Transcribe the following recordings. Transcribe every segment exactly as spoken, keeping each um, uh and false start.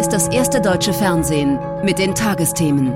ist das erste deutsche Fernsehen mit den Tagesthemen.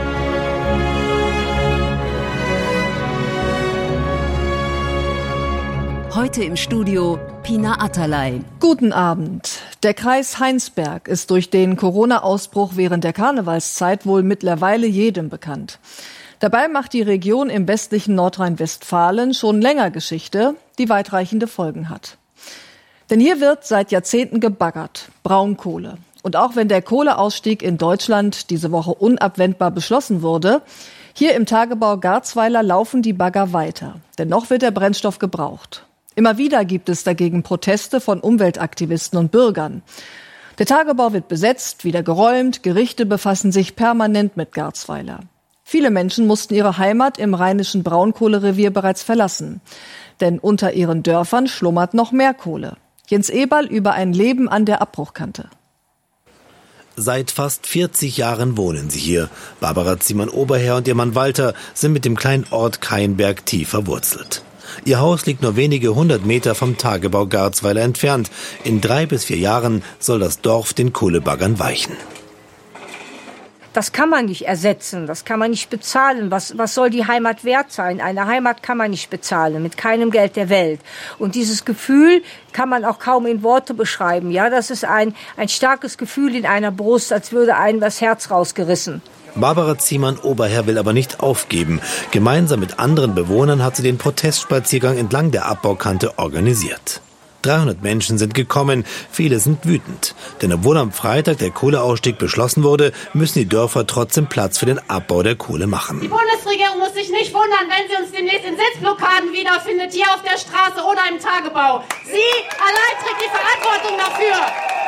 Heute im Studio Pina Atalay. Guten Abend. Der Kreis Heinsberg ist durch den Corona-Ausbruch während der Karnevalszeit wohl mittlerweile jedem bekannt. Dabei macht die Region im westlichen Nordrhein-Westfalen schon länger Geschichte, die weitreichende Folgen hat. Denn hier wird seit Jahrzehnten gebaggert, Braunkohle. Und auch wenn der Kohleausstieg in Deutschland diese Woche unabwendbar beschlossen wurde, hier im Tagebau Garzweiler laufen die Bagger weiter. Denn noch wird der Brennstoff gebraucht. Immer wieder gibt es dagegen Proteste von Umweltaktivisten und Bürgern. Der Tagebau wird besetzt, wieder geräumt, Gerichte befassen sich permanent mit Garzweiler. Viele Menschen mussten ihre Heimat im rheinischen Braunkohlerevier bereits verlassen. Denn unter ihren Dörfern schlummert noch mehr Kohle. Jens Eberl über ein Leben an der Abbruchkante. Seit fast vierzig Jahren wohnen sie hier. Barbara Ziemann-Oberherr und ihr Mann Walter sind mit dem kleinen Ort Kainberg tief verwurzelt. Ihr Haus liegt nur wenige hundert Meter vom Tagebau Garzweiler entfernt. In drei bis vier Jahren soll das Dorf den Kohlebaggern weichen. Das kann man nicht ersetzen, das kann man nicht bezahlen. Was, was soll die Heimat wert sein? Eine Heimat kann man nicht bezahlen, mit keinem Geld der Welt. Und dieses Gefühl kann man auch kaum in Worte beschreiben. Ja, das ist ein, ein starkes Gefühl in einer Brust, als würde einem das Herz rausgerissen. Barbara Ziemann-Oberherr will aber nicht aufgeben. Gemeinsam mit anderen Bewohnern hat sie den Protestspaziergang entlang der Abbaukante organisiert. dreihundert Menschen sind gekommen, viele sind wütend. Denn obwohl am Freitag der Kohleausstieg beschlossen wurde, müssen die Dörfer trotzdem Platz für den Abbau der Kohle machen. Die Bundesregierung muss sich nicht wundern, wenn sie uns demnächst in Sitzblockaden wiederfindet, hier auf der Straße oder im Tagebau. Sie allein trägt die Verantwortung dafür.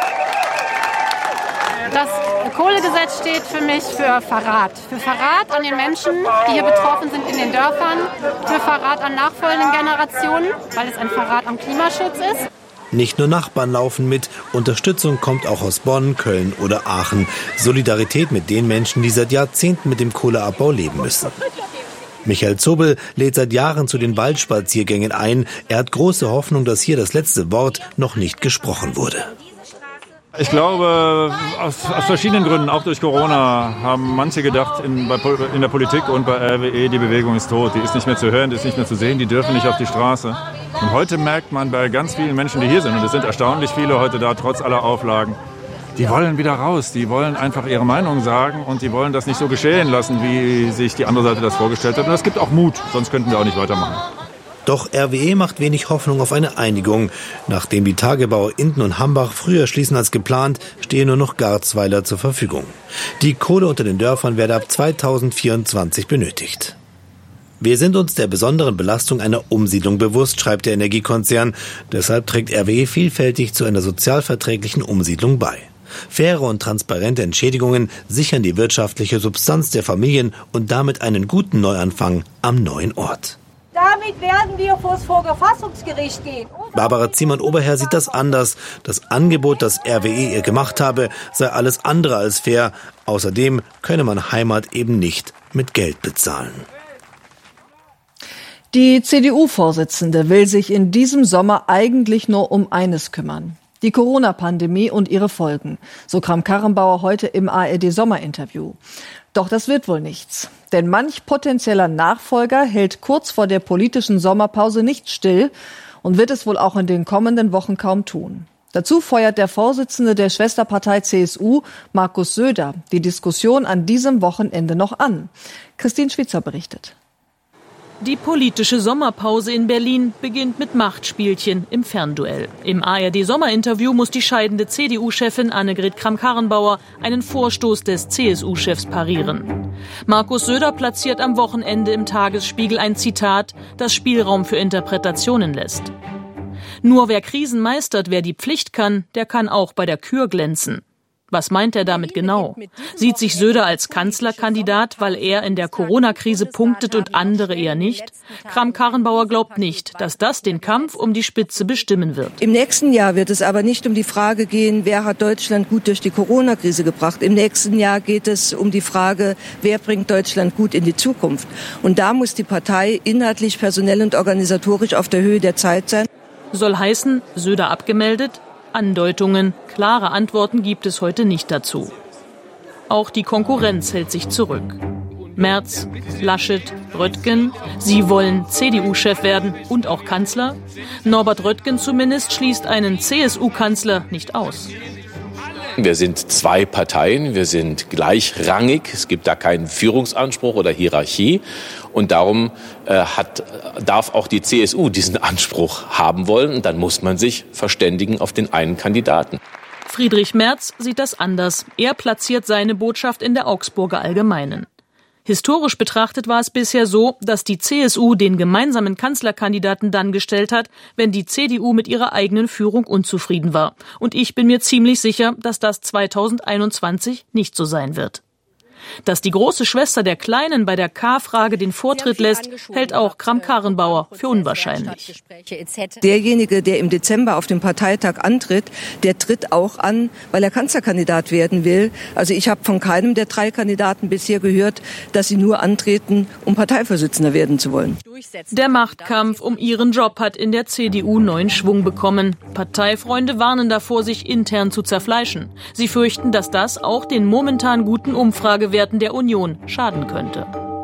Das Kohlegesetz steht für mich für Verrat. Für Verrat an den Menschen, die hier betroffen sind in den Dörfern. Für Verrat an nachfolgenden Generationen, weil es ein Verrat am Klimaschutz ist. Nicht nur Nachbarn laufen mit, Unterstützung kommt auch aus Bonn, Köln oder Aachen. Solidarität mit den Menschen, die seit Jahrzehnten mit dem Kohleabbau leben müssen. Michael Zobel lädt seit Jahren zu den Waldspaziergängen ein. Er hat große Hoffnung, dass hier das letzte Wort noch nicht gesprochen wurde. Ich glaube, aus, aus verschiedenen Gründen, auch durch Corona, haben manche gedacht, in, bei, in der Politik und bei R W E, die Bewegung ist tot, die ist nicht mehr zu hören, die ist nicht mehr zu sehen, die dürfen nicht auf die Straße. Und heute merkt man bei ganz vielen Menschen, die hier sind, und es sind erstaunlich viele heute da, trotz aller Auflagen, die wollen wieder raus, die wollen einfach ihre Meinung sagen und die wollen das nicht so geschehen lassen, wie sich die andere Seite das vorgestellt hat. Und es gibt auch Mut, sonst könnten wir auch nicht weitermachen. Doch R W E macht wenig Hoffnung auf eine Einigung. Nachdem die Tagebauer Itten und Hambach früher schließen als geplant, stehen nur noch Garzweiler zur Verfügung. Die Kohle unter den Dörfern werde ab zweitausendvierundzwanzig benötigt. Wir sind uns der besonderen Belastung einer Umsiedlung bewusst, schreibt der Energiekonzern. Deshalb trägt R W E vielfältig zu einer sozialverträglichen Umsiedlung bei. Faire und transparente Entschädigungen sichern die wirtschaftliche Substanz der Familien und damit einen guten Neuanfang am neuen Ort. Damit werden wir vor das Verfassungsgericht gehen. Barbara Ziemann-Oberherr sieht das anders. Das Angebot, das R W E ihr gemacht habe, sei alles andere als fair. Außerdem könne man Heimat eben nicht mit Geld bezahlen. Die C D U-Vorsitzende will sich in diesem Sommer eigentlich nur um eines kümmern: die Corona-Pandemie und ihre Folgen. So Kramp-Karrenbauer heute im A R D-Sommerinterview. Doch das wird wohl nichts. Denn manch potenzieller Nachfolger hält kurz vor der politischen Sommerpause nicht still und wird es wohl auch in den kommenden Wochen kaum tun. Dazu feuert der Vorsitzende der Schwesterpartei C S U, Markus Söder, die Diskussion an diesem Wochenende noch an. Christine Schwitzer berichtet. Die politische Sommerpause in Berlin beginnt mit Machtspielchen im Fernduell. Im A R D-Sommerinterview muss die scheidende C D U-Chefin Annegret Kramp-Karrenbauer einen Vorstoß des C S U-Chefs parieren. Markus Söder platziert am Wochenende im Tagesspiegel ein Zitat, das Spielraum für Interpretationen lässt. Nur wer Krisen meistert, wer die Pflicht kann, der kann auch bei der Kür glänzen. Was meint er damit genau? Sieht sich Söder als Kanzlerkandidat, weil er in der Corona-Krise punktet und andere eher nicht? Kramp-Karrenbauer glaubt nicht, dass das den Kampf um die Spitze bestimmen wird. Im nächsten Jahr wird es aber nicht um die Frage gehen, wer hat Deutschland gut durch die Corona-Krise gebracht. Im nächsten Jahr geht es um die Frage, wer bringt Deutschland gut in die Zukunft. Und da muss die Partei inhaltlich, personell und organisatorisch auf der Höhe der Zeit sein. Soll heißen, Söder abgemeldet, Andeutungen, klare Antworten gibt es heute nicht dazu. Auch die Konkurrenz hält sich zurück. Merz, Laschet, Röttgen, sie wollen C D U-Chef werden und auch Kanzler. Norbert Röttgen zumindest schließt einen C S U-Kanzler nicht aus. Wir sind zwei Parteien, wir sind gleichrangig, es gibt da keinen Führungsanspruch oder Hierarchie und darum äh, hat, darf auch die C S U diesen Anspruch haben wollen und dann muss man sich verständigen auf den einen Kandidaten. Friedrich Merz sieht das anders. Er platziert seine Botschaft in der Augsburger Allgemeinen. Historisch betrachtet war es bisher so, dass die C S U den gemeinsamen Kanzlerkandidaten dann gestellt hat, wenn die C D U mit ihrer eigenen Führung unzufrieden war. Und ich bin mir ziemlich sicher, dass das zweitausendeinundzwanzig nicht so sein wird. Dass die große Schwester der Kleinen bei der K-Frage den Vortritt lässt, hält auch Kramp-Karrenbauer für unwahrscheinlich. Derjenige, der im Dezember auf dem Parteitag antritt, der tritt auch an, weil er Kanzlerkandidat werden will. Also ich habe von keinem der drei Kandidaten bisher gehört, dass sie nur antreten, um Parteivorsitzender werden zu wollen. Der Machtkampf um ihren Job hat in der C D U neuen Schwung bekommen. Parteifreunde warnen davor, sich intern zu zerfleischen. Sie fürchten, dass das auch den momentan guten Umfragewerten der Union schaden könnte.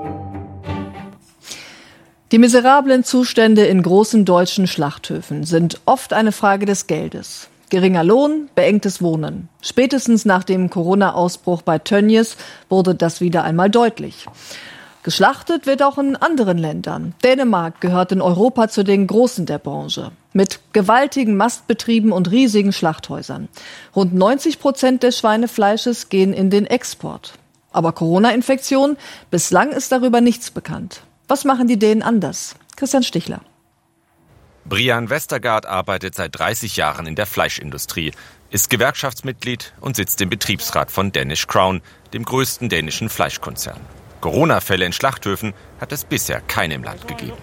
Die miserablen Zustände in großen deutschen Schlachthöfen sind oft eine Frage des Geldes. Geringer Lohn, beengtes Wohnen. Spätestens nach dem Corona-Ausbruch bei Tönnies wurde das wieder einmal deutlich. Geschlachtet wird auch in anderen Ländern. Dänemark gehört in Europa zu den Großen der Branche. Mit gewaltigen Mastbetrieben und riesigen Schlachthäusern. Rund neunzig Prozent des Schweinefleisches gehen in den Export. Aber Corona-Infektion, bislang ist darüber nichts bekannt. Was machen die Dänen anders? Christian Stichler. Brian Westergaard arbeitet seit dreißig Jahren in der Fleischindustrie, ist Gewerkschaftsmitglied und sitzt im Betriebsrat von Danish Crown, dem größten dänischen Fleischkonzern. Corona-Fälle in Schlachthöfen hat es bisher keine im Land gegeben.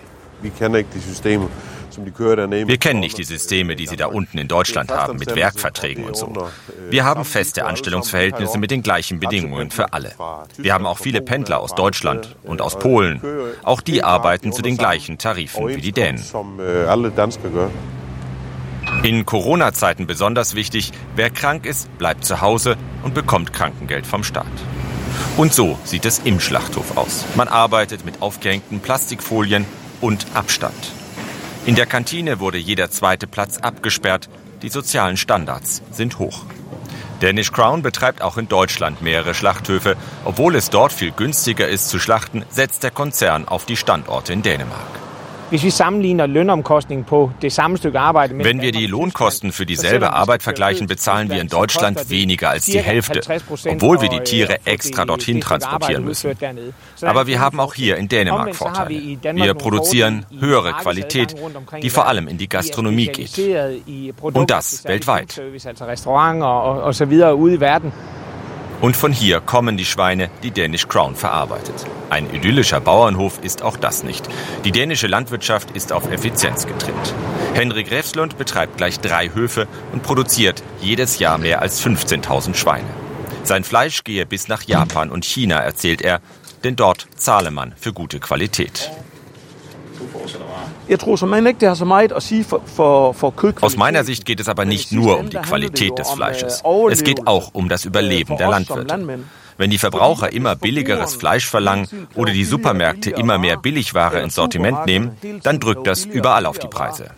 Wir kennen nicht die Systeme, die sie da unten in Deutschland haben, mit Werkverträgen und so. Wir haben feste Anstellungsverhältnisse mit den gleichen Bedingungen für alle. Wir haben auch viele Pendler aus Deutschland und aus Polen. Auch die arbeiten zu den gleichen Tarifen wie die Dänen. In Corona-Zeiten besonders wichtig, wer krank ist, bleibt zu Hause und bekommt Krankengeld vom Staat. Und so sieht es im Schlachthof aus. Man arbeitet mit aufgehängten Plastikfolien und Abstand. In der Kantine wurde jeder zweite Platz abgesperrt. Die sozialen Standards sind hoch. Danish Crown betreibt auch in Deutschland mehrere Schlachthöfe. Obwohl es dort viel günstiger ist zu schlachten, setzt der Konzern auf die Standorte in Dänemark. Wenn wir die Lohnkosten für dieselbe Arbeit vergleichen, bezahlen wir in Deutschland weniger als die Hälfte, obwohl wir die Tiere extra dorthin transportieren müssen. Aber wir haben auch hier in Dänemark Vorteile. Wir produzieren höhere Qualität, die vor allem in die Gastronomie geht. Und das weltweit. Und von hier kommen die Schweine, die Danish Crown verarbeitet. Ein idyllischer Bauernhof ist auch das nicht. Die dänische Landwirtschaft ist auf Effizienz getrimmt. Henrik Refslund betreibt gleich drei Höfe und produziert jedes Jahr mehr als fünfzehntausend Schweine. Sein Fleisch gehe bis nach Japan und China, erzählt er, denn dort zahle man für gute Qualität. Aus meiner Sicht geht es aber nicht nur um die Qualität des Fleisches. Es geht auch um das Überleben der Landwirte. Wenn die Verbraucher immer billigeres Fleisch verlangen oder die Supermärkte immer mehr Billigware ins Sortiment nehmen, dann drückt das überall auf die Preise.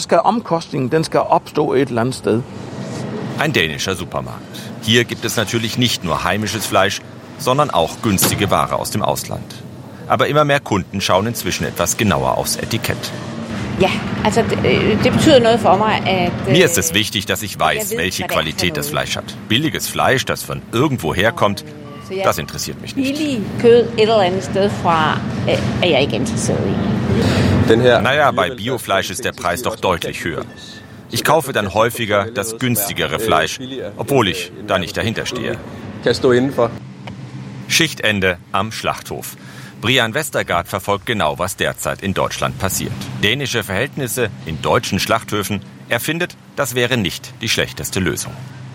Ein dänischer Supermarkt. Hier gibt es natürlich nicht nur heimisches Fleisch, sondern auch günstige Ware aus dem Ausland. Aber immer mehr Kunden schauen inzwischen etwas genauer aufs Etikett. Mir ist es wichtig, dass ich weiß, welche Qualität das Fleisch hat. Billiges Fleisch, das von irgendwo herkommt, das interessiert mich nicht. Naja, bei Biofleisch ist der Preis doch deutlich höher. Ich kaufe dann häufiger das günstigere Fleisch, obwohl ich da nicht dahinter stehe. Schichtende am Schlachthof. Brian Westergaard verfolgt genau, was derzeit in Deutschland passiert. Dänische Verhältnisse in deutschen Schlachthöfen. Er findet, das wäre nicht die schlechteste Lösung.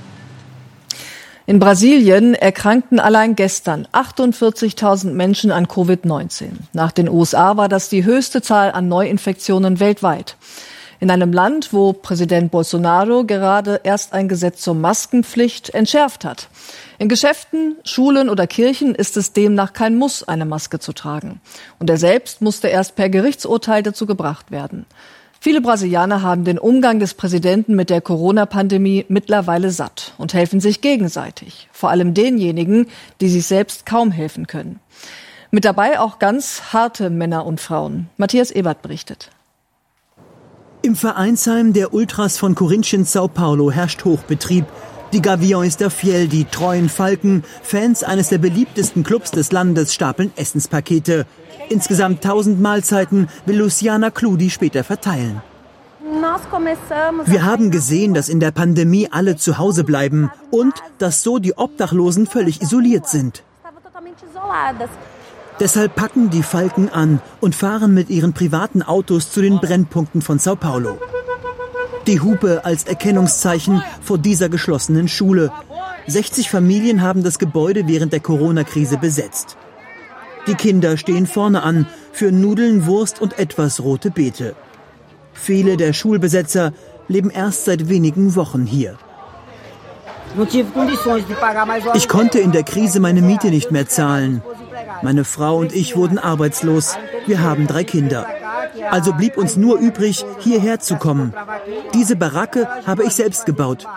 In Brasilien erkrankten allein gestern achtundvierzigtausend Menschen an Covid neunzehn. Nach den U S A war das die höchste Zahl an Neuinfektionen weltweit. In einem Land, wo Präsident Bolsonaro gerade erst ein Gesetz zur Maskenpflicht entschärft hat. In Geschäften, Schulen oder Kirchen ist es demnach kein Muss, eine Maske zu tragen. Und er selbst musste erst per Gerichtsurteil dazu gebracht werden. Viele Brasilianer haben den Umgang des Präsidenten mit der Corona-Pandemie mittlerweile satt und helfen sich gegenseitig. Vor allem denjenigen, die sich selbst kaum helfen können. Mit dabei auch ganz harte Männer und Frauen. Matthias Ebert berichtet. Im Vereinsheim der Ultras von Corinthians Sao Paulo herrscht Hochbetrieb. Die Gaviões da Fiel, die treuen Falken, Fans eines der beliebtesten Clubs des Landes, stapeln Essenspakete. Insgesamt tausend Mahlzeiten will Luciana Cludi später verteilen. Wir haben gesehen, dass in der Pandemie alle zu Hause bleiben und dass so die Obdachlosen völlig isoliert sind. Deshalb packen die Falken an und fahren mit ihren privaten Autos zu den Brennpunkten von Sao Paulo. Die Hupe als Erkennungszeichen vor dieser geschlossenen Schule. sechzig Familien haben das Gebäude während der Corona-Krise besetzt. Die Kinder stehen vorne an für Nudeln, Wurst und etwas rote Beete. Viele der Schulbesetzer leben erst seit wenigen Wochen hier. Ich konnte in der Krise meine Miete nicht mehr zahlen. Meine Frau und ich wurden arbeitslos. Wir haben drei Kinder. Also blieb uns nur übrig, hierher zu kommen. Diese Baracke habe ich selbst gebaut.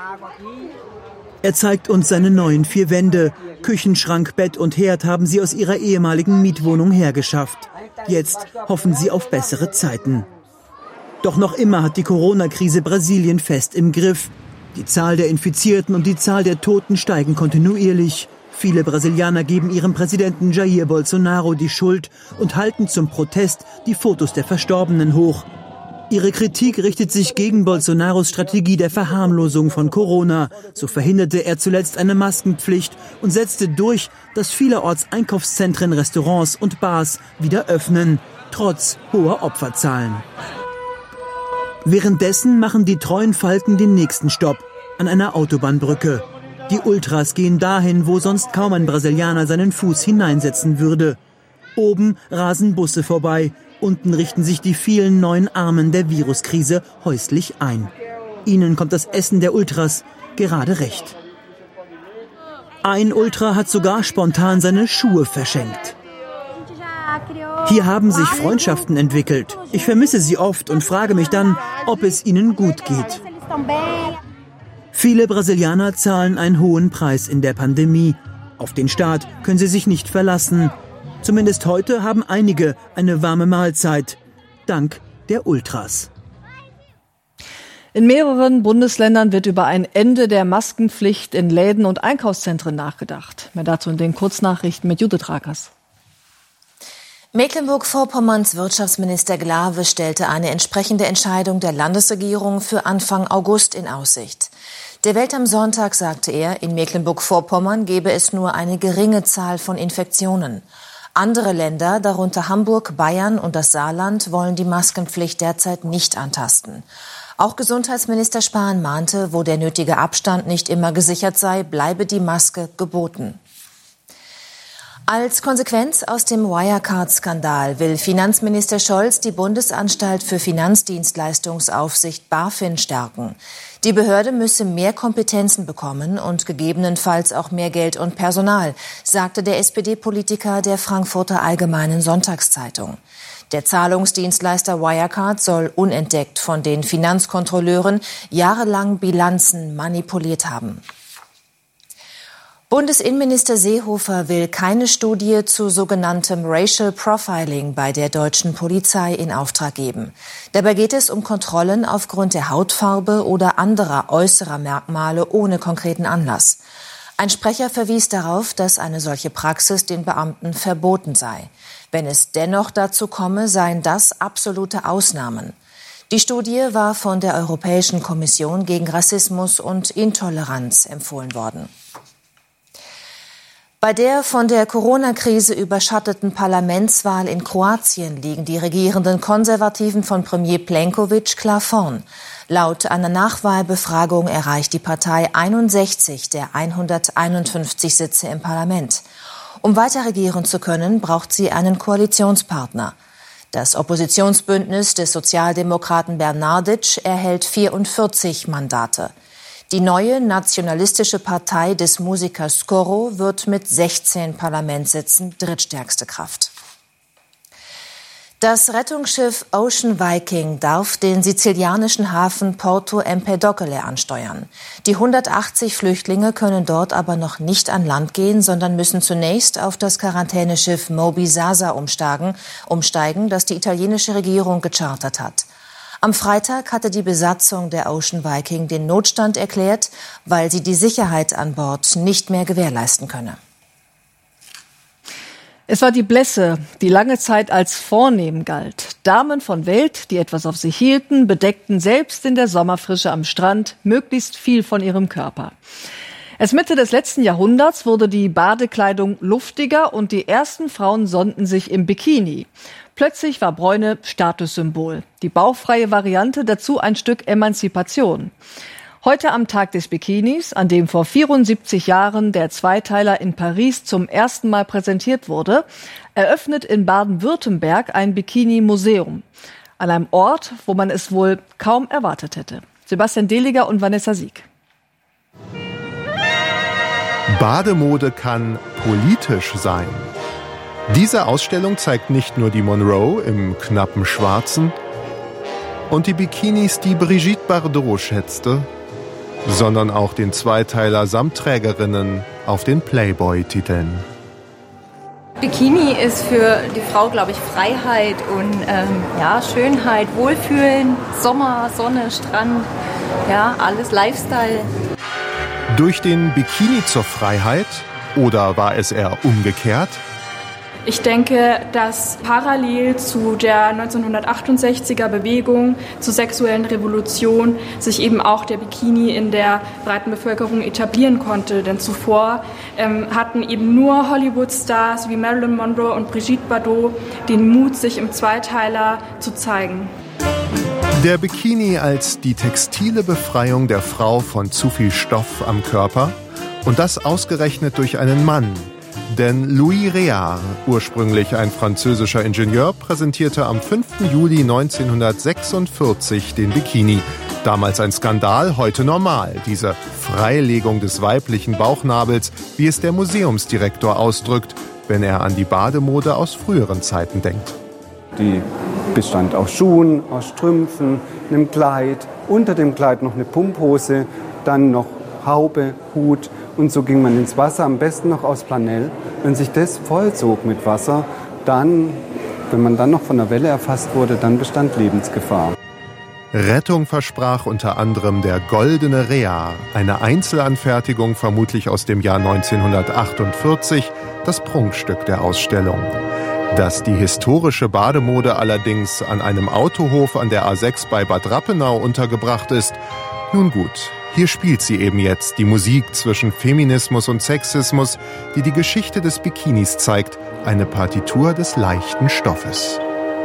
Er zeigt uns seine neuen vier Wände. Küchenschrank, Bett und Herd haben sie aus ihrer ehemaligen Mietwohnung hergeschafft. Jetzt hoffen sie auf bessere Zeiten. Doch noch immer hat die Corona-Krise Brasilien fest im Griff. Die Zahl der Infizierten und die Zahl der Toten steigen kontinuierlich. Viele Brasilianer geben ihrem Präsidenten Jair Bolsonaro die Schuld und halten zum Protest die Fotos der Verstorbenen hoch. Ihre Kritik richtet sich gegen Bolsonaros Strategie der Verharmlosung von Corona. So verhinderte er zuletzt eine Maskenpflicht und setzte durch, dass vielerorts Einkaufszentren, Restaurants und Bars wieder öffnen, trotz hoher Opferzahlen. Währenddessen machen die treuen Falken den nächsten Stopp an einer Autobahnbrücke. Die Ultras gehen dahin, wo sonst kaum ein Brasilianer seinen Fuß hineinsetzen würde. Oben rasen Busse vorbei, unten richten sich die vielen neuen Armen der Viruskrise häuslich ein. Ihnen kommt das Essen der Ultras gerade recht. Ein Ultra hat sogar spontan seine Schuhe verschenkt. Hier haben sich Freundschaften entwickelt. Ich vermisse sie oft und frage mich dann, ob es ihnen gut geht. Viele Brasilianer zahlen einen hohen Preis in der Pandemie. Auf den Staat können sie sich nicht verlassen. Zumindest heute haben einige eine warme Mahlzeit. Dank der Ultras. In mehreren Bundesländern wird über ein Ende der Maskenpflicht in Läden und Einkaufszentren nachgedacht. Mehr dazu in den Kurznachrichten mit Judith Rakers. Mecklenburg-Vorpommerns Wirtschaftsminister Glawe stellte eine entsprechende Entscheidung der Landesregierung für Anfang August in Aussicht. Der Welt am Sonntag sagte er, in Mecklenburg-Vorpommern gebe es nur eine geringe Zahl von Infektionen. Andere Länder, darunter Hamburg, Bayern und das Saarland, wollen die Maskenpflicht derzeit nicht antasten. Auch Gesundheitsminister Spahn mahnte, wo der nötige Abstand nicht immer gesichert sei, bleibe die Maske geboten. Als Konsequenz aus dem Wirecard-Skandal will Finanzminister Scholz die Bundesanstalt für Finanzdienstleistungsaufsicht BaFin stärken. Die Behörde müsse mehr Kompetenzen bekommen und gegebenenfalls auch mehr Geld und Personal, sagte der S P D-Politiker der Frankfurter Allgemeinen Sonntagszeitung. Der Zahlungsdienstleister Wirecard soll unentdeckt von den Finanzkontrolleuren jahrelang Bilanzen manipuliert haben. Bundesinnenminister Seehofer will keine Studie zu sogenanntem Racial Profiling bei der deutschen Polizei in Auftrag geben. Dabei geht es um Kontrollen aufgrund der Hautfarbe oder anderer äußerer Merkmale ohne konkreten Anlass. Ein Sprecher verwies darauf, dass eine solche Praxis den Beamten verboten sei. Wenn es dennoch dazu komme, seien das absolute Ausnahmen. Die Studie war von der Europäischen Kommission gegen Rassismus und Intoleranz empfohlen worden. Bei der von der Corona-Krise überschatteten Parlamentswahl in Kroatien liegen die regierenden Konservativen von Premier Plenković klar vorn. Laut einer Nachwahlbefragung erreicht die Partei einundsechzig der hunderteinundfünfzig Sitze im Parlament. Um weiter regieren zu können, braucht sie einen Koalitionspartner. Das Oppositionsbündnis des Sozialdemokraten Bernardic erhält vierundvierzig Mandate. Die neue nationalistische Partei des Musikers Scoro wird mit sechzehn Parlamentssitzen drittstärkste Kraft. Das Rettungsschiff Ocean Viking darf den sizilianischen Hafen Porto Empedocle ansteuern. Die hundertachtzig Flüchtlinge können dort aber noch nicht an Land gehen, sondern müssen zunächst auf das Quarantäneschiff Moby Sasa umsteigen, umsteigen, das die italienische Regierung gechartert hat. Am Freitag hatte die Besatzung der Ocean Viking den Notstand erklärt, weil sie die Sicherheit an Bord nicht mehr gewährleisten könne. Es war die Blässe, die lange Zeit als vornehm galt. Damen von Welt, die etwas auf sich hielten, bedeckten selbst in der Sommerfrische am Strand möglichst viel von ihrem Körper. Erst Mitte des letzten Jahrhunderts wurde die Badekleidung luftiger und die ersten Frauen sonnten sich im Bikini. Plötzlich war Bräune Statussymbol. Die bauchfreie Variante, dazu ein Stück Emanzipation. Heute am Tag des Bikinis, an dem vor vierundsiebzig Jahren der Zweiteiler in Paris zum ersten Mal präsentiert wurde, eröffnet in Baden-Württemberg ein Bikini-Museum. An einem Ort, wo man es wohl kaum erwartet hätte. Sebastian Deliger und Vanessa Sieg. Bademode kann politisch sein. Diese Ausstellung zeigt nicht nur die Monroe im knappen Schwarzen und die Bikinis, die Brigitte Bardot schätzte, sondern auch den Zweiteiler samt Trägerinnen auf den Playboy-Titeln. Bikini ist für die Frau, glaube ich, Freiheit und ähm, ja, Schönheit, Wohlfühlen, Sommer, Sonne, Strand, ja, alles Lifestyle. Durch den Bikini zur Freiheit? Oder war es eher umgekehrt? Ich denke, dass parallel zu der neunzehnhundertachtundsechziger Bewegung zur sexuellen Revolution sich eben auch der Bikini in der breiten Bevölkerung etablieren konnte. Denn zuvor ähm, hatten eben nur Hollywood-Stars wie Marilyn Monroe und Brigitte Bardot den Mut, sich im Zweiteiler zu zeigen. Der Bikini als die textile Befreiung der Frau von zu viel Stoff am Körper und das ausgerechnet durch einen Mann. Denn Louis Réard, ursprünglich ein französischer Ingenieur, präsentierte am fünften Juli neunzehnhundertsechsundvierzig den Bikini. Damals ein Skandal, heute normal. Diese Freilegung des weiblichen Bauchnabels, wie es der Museumsdirektor ausdrückt, wenn er an die Bademode aus früheren Zeiten denkt. Die bestand aus Schuhen, aus Strümpfen, einem Kleid, unter dem Kleid noch eine Pumphose, dann noch Haube, Hut. Und so ging man ins Wasser, am besten noch aus Flanell. Wenn sich das vollsog mit Wasser, dann, wenn man dann noch von der Welle erfasst wurde, dann bestand Lebensgefahr. Rettung versprach unter anderem der Goldene Réard, eine Einzelanfertigung vermutlich aus dem Jahr neunzehnhundertachtundvierzig, das Prunkstück der Ausstellung. Dass die historische Bademode allerdings an einem Autohof an der A sechs bei Bad Rappenau untergebracht ist, nun gut. Hier spielt sie eben jetzt die Musik zwischen Feminismus und Sexismus, die die Geschichte des Bikinis zeigt, eine Partitur des leichten Stoffes.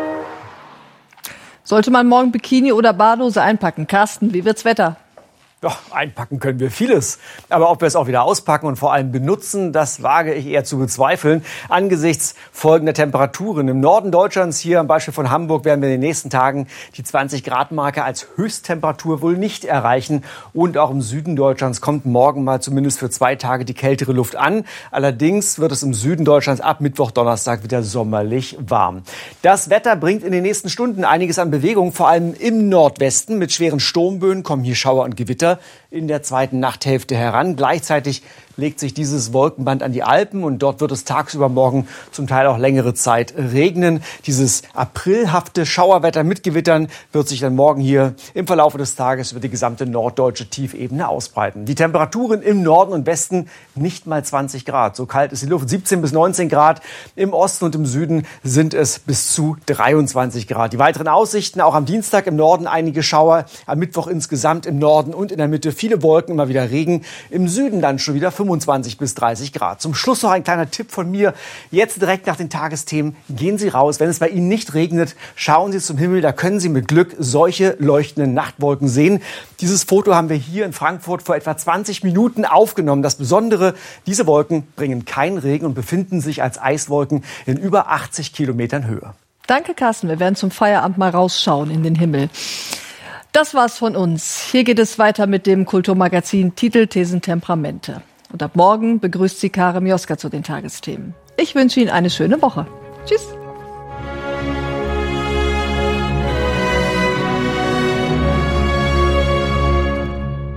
Sollte man morgen Bikini oder Badehose einpacken? Carsten, wie wird's Wetter? Doch, einpacken können wir vieles. Aber ob wir es auch wieder auspacken und vor allem benutzen, das wage ich eher zu bezweifeln. Angesichts folgender Temperaturen. Im Norden Deutschlands, hier am Beispiel von Hamburg, werden wir in den nächsten Tagen die zwanzig Grad Marke als Höchsttemperatur wohl nicht erreichen. Und auch im Süden Deutschlands kommt morgen mal zumindest für zwei Tage die kältere Luft an. Allerdings wird es im Süden Deutschlands ab Mittwoch, Donnerstag wieder sommerlich warm. Das Wetter bringt in den nächsten Stunden einiges an Bewegung, vor allem im Nordwesten. Mit schweren Sturmböen kommen hier Schauer und Gewitter in der zweiten Nachthälfte heran. Gleichzeitig legt sich dieses Wolkenband an die Alpen und dort wird es tagsüber morgen zum Teil auch längere Zeit regnen. Dieses aprilhafte Schauerwetter mit Gewittern wird sich dann morgen hier im Verlauf des Tages über die gesamte norddeutsche Tiefebene ausbreiten. Die Temperaturen im Norden und Westen nicht mal zwanzig Grad. So kalt ist die Luft, siebzehn bis neunzehn Grad. Im Osten und im Süden sind es bis zu dreiundzwanzig Grad. Die weiteren Aussichten auch am Dienstag im Norden einige Schauer, am Mittwoch insgesamt im Norden und in der Mitte viele Wolken, immer wieder Regen. Im Süden dann schon wieder fünfundzwanzig bis dreißig Grad. Zum Schluss noch ein kleiner Tipp von mir. Jetzt direkt nach den Tagesthemen gehen Sie raus. Wenn es bei Ihnen nicht regnet, schauen Sie zum Himmel. Da können Sie mit Glück solche leuchtenden Nachtwolken sehen. Dieses Foto haben wir hier in Frankfurt vor etwa zwanzig Minuten aufgenommen. Das Besondere, diese Wolken bringen keinen Regen und befinden sich als Eiswolken in über achtzig Kilometern Höhe. Danke, Carsten. Wir werden zum Feierabend mal rausschauen in den Himmel. Das war's von uns. Hier geht es weiter mit dem Kulturmagazin Titel, Thesen, Temperamente. Und ab morgen begrüßt sie Karin Mioska zu den Tagesthemen. Ich wünsche Ihnen eine schöne Woche. Tschüss.